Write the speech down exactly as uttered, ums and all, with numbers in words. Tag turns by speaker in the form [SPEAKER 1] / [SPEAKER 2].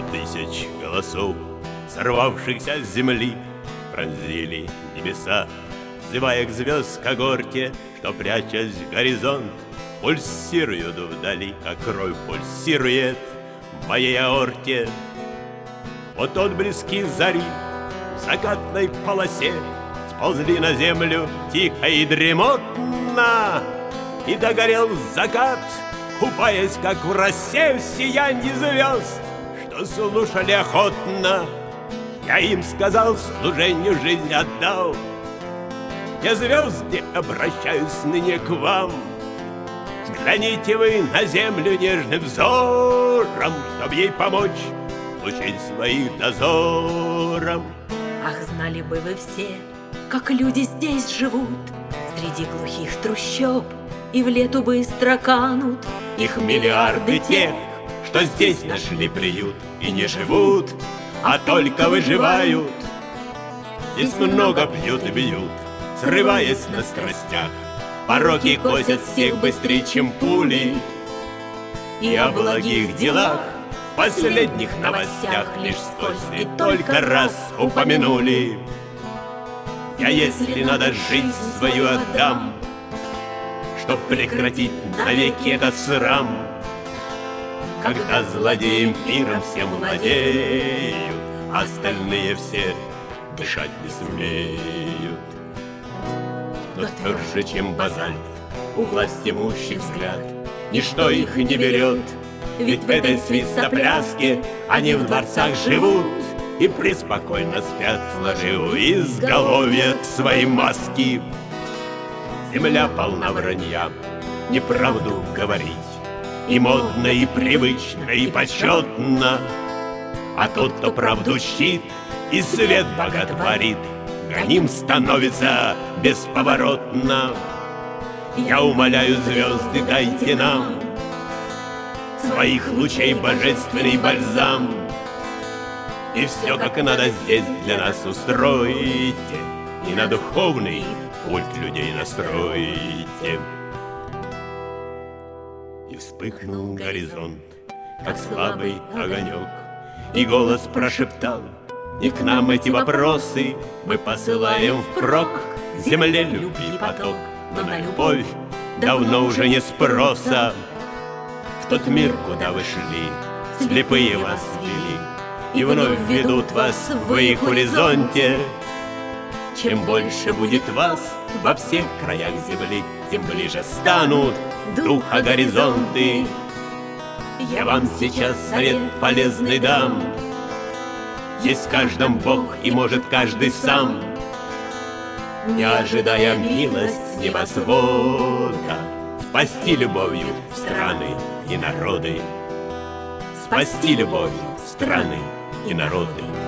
[SPEAKER 1] тысяч голосов, сорвавшихся с земли, пронзили небеса, взывая к звезд когорте, что, прячась в горизонт, пульсируют вдали, как кровь пульсирует в моей аорте. Вот отблески зари в закатной полосе сползли на землю тихо и дремотно, и догорел закат, купаясь, как в росе, в сиянье звезд, что слушали охотно. Я им сказал, служению жизнь отдал. Я, звезды, обращаюсь ныне к вам. Взгляните вы на землю нежным взором, чтоб ей помочь лучить своих дозором.
[SPEAKER 2] Ах, знали бы вы все, как люди здесь живут, среди глухих трущоб, и в лету быстро канут.
[SPEAKER 1] Их миллиарды тех, что здесь нашли приют и не живут, а только выживают. Здесь много пьют и бьют, срываясь на страстях, пороки косят всех быстрее, чем пули. И о благих делах в последних новостях лишь вскользь и только раз упомянули. Я, если надо, жизнь свою отдам, чтоб прекратить навеки этот срам, когда злодеем миром всем владеют, а остальные все дышать не смеют. Но тверже, чем базальт, у властимущих взгляд, ничто их не берет, ведь в этой свистопляске они в дворцах живут и преспокойно спят, сложив изголовье свои маски. Земля полна вранья, неправду говорить, и модно, и привычно, и почетно. А тот, кто правду чтит и свет боготворит, гоним становится бесповоротно. Я умоляю, звезды, дайте нам своих лучей божественный бальзам, и все как надо здесь для нас устроите, и на духовный путь людей настроите. И вспыхнул горизонт, как слабый огонек, и голос прошептал: не к нам эти вопросы, мы посылаем впрок земле любви поток, но на любовь давно уже не спроса. В тот мир, куда вы шли, слепые вас вели, и вновь ведут вас в их горизонте. Чем больше будет вас во всех краях земли, тем ближе станут духа горизонты. Я вам сейчас совет полезный дам. Есть в каждом Бог, и может каждый сам, не ожидая милость с небосвода, спасти любовью страны и народы, спасти любовью страны и народы.